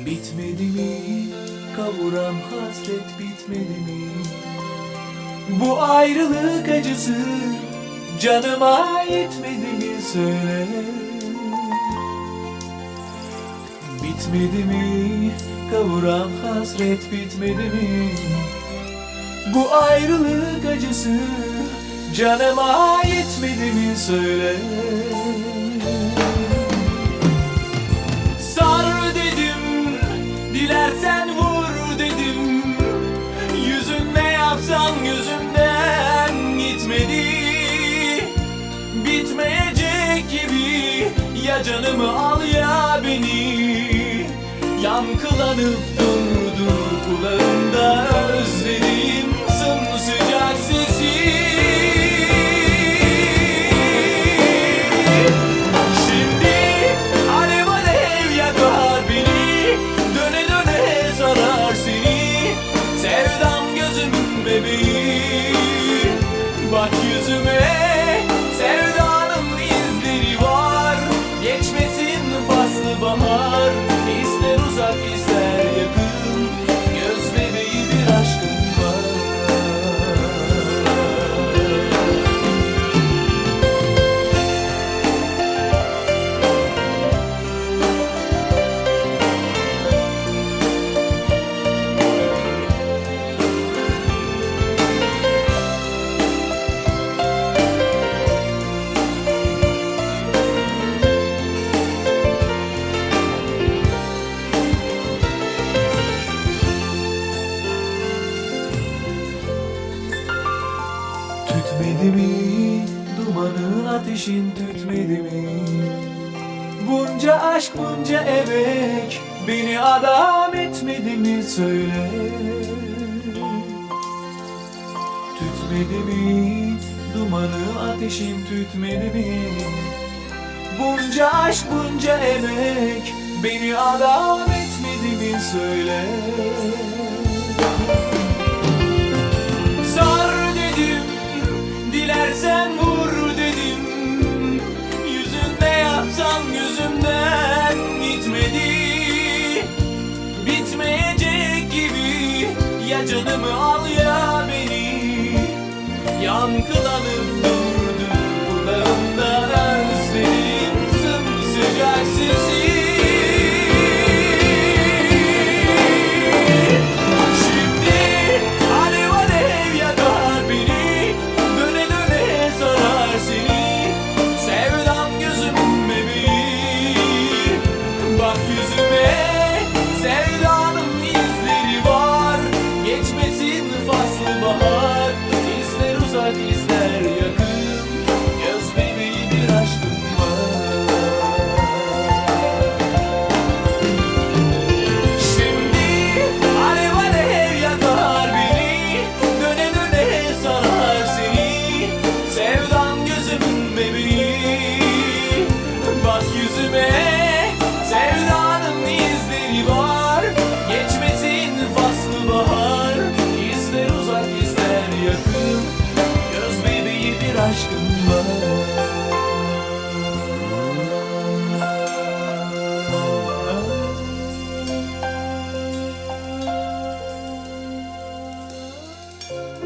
Bitmedi mi? Kavuran hasret bitmedi mi? Bu ayrılık acısı canıma yetmedi mi söyle? Bitmedi mi? Kavuran hasret bitmedi mi? Bu ayrılık acısı canıma yetmedi mi söyle? Sar dedim, dilersen vur dedim. Yüzün ne yapsam gözümden gitmedi. Bitmeyecek gibi ya canımı al ya beni. Yankılanıp durdu kulağımda özledim sımsıcak sesi. Şimdi alev alev yakar beni, döne döne sarar seni. Sevdam gözümün bebeği, bak yüzüme, sevdanın izleri var. Geçmesin faslı bahar, ister uzak ister yakın, göz bebeği bir aşkım var. Tütmedi mi? Dumanın ateşin tütmedi mi? Bunca aşk bunca emek beni adam etmedi mi söyle? Tütmedi mi? Dumanın ateşin tütmedi mi? Bunca aşk bunca emek beni adam etmedi mi söyle? Dilersen vur dedim. Yüzünde yapsam gözümden gitmedi. Bitmeyecek gibi ya canımı al ya beni. Yankılanıp durdu kulağımda özledim sımsıcak sesi. Sevdanın izleri var, geçmesin faslı bahar. İster uzak ister yakın, göz bebeği bir aşkım var. Şimdi alev alev yakar beni, döne döne sarar seni. Sevdan gözümün bebeği, bak yüzüme, sevdanın izleri var. Geçmesin faslı bahar, ister uzak ister yakın, göz bebeği bir aşkım var.